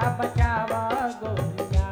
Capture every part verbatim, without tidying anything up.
बचावा गोरिया।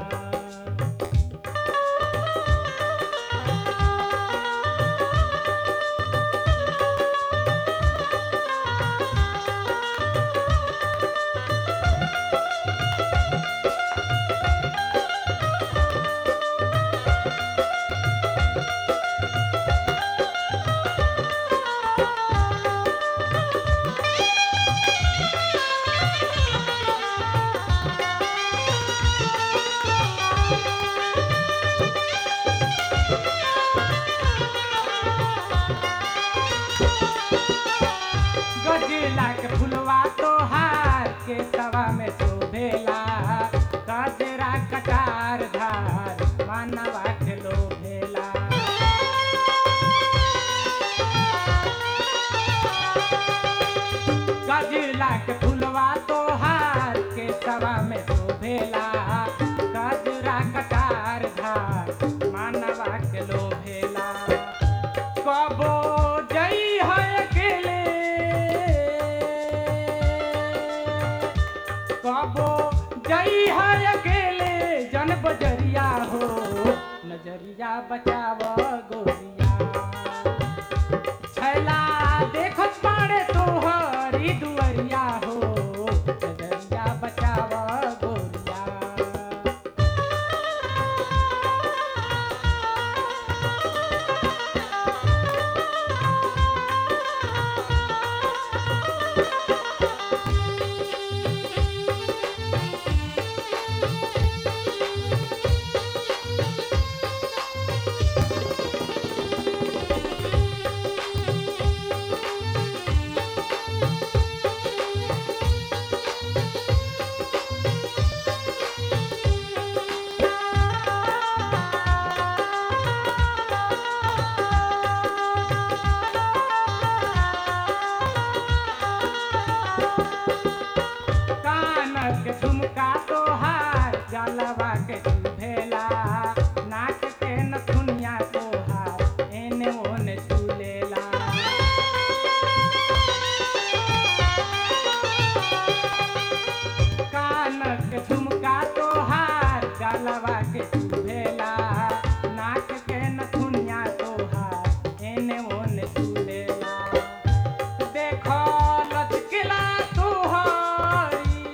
गजला के फुलवा तोहार के सवा में शोभेला, गजरा कटार धार मानवा के लोभेला। गजला के फुलवा तोहार के सवा में शोभेला, गजरा कटार धार मानवा के लोभेला। कबो जई है अकेले, कबो जई है अकेले जन बजरिया हो, नजरिया बचाव गोरिया। छैला देखत बाड़े तोहरी दुअरिया हो, नजरिया बचाव गोरिया। कानक के झुमका तोहार गलवा के झुलेला, नाक के नथुनिया तोहार एने ओने झूलेला। कानक के झुमका तोहार गलवा के झुलेला, नाक के नथुनिया तोहार एने ओने झूलेला। देखो लचकिला तोहारी,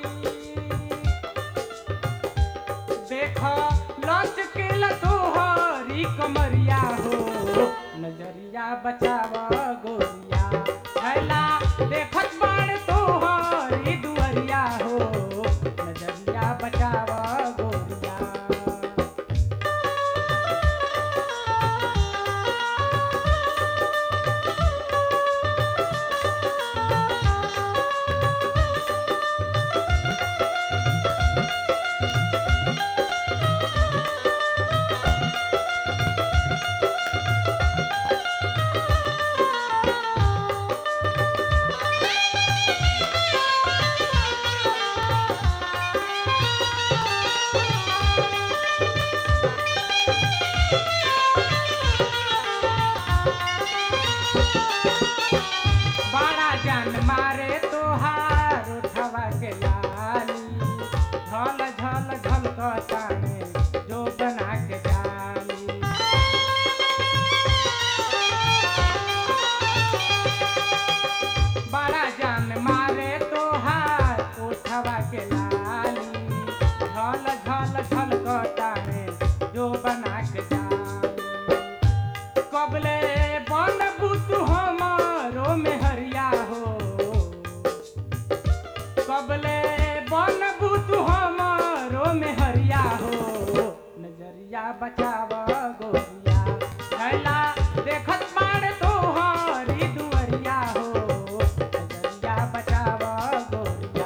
देखो लचकिला तोहारी कमरिया हो, नजरिया बचाव गोरिया। छैला देखत बाड़ तोहारी दुअरिया हो, नजरिया बचाव गोरिया। बड़ा जान मारे तोहार उठवा के लाली, झल झल झलकता में जो बना के जाली। बड़ा जान मारे तोहार उठवा के लाली, झल झल झलकता में जो बना के जाली। कबले बन बुतु हमारो मेहरिया हो, कबले बन बुतु हमारो मेहरिया हो, नजरिया बचाव गोरिया। छैला देखत बाड़ तोहरी दुअरिया हो, नजरिया बचाव गोरिया।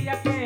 अकेला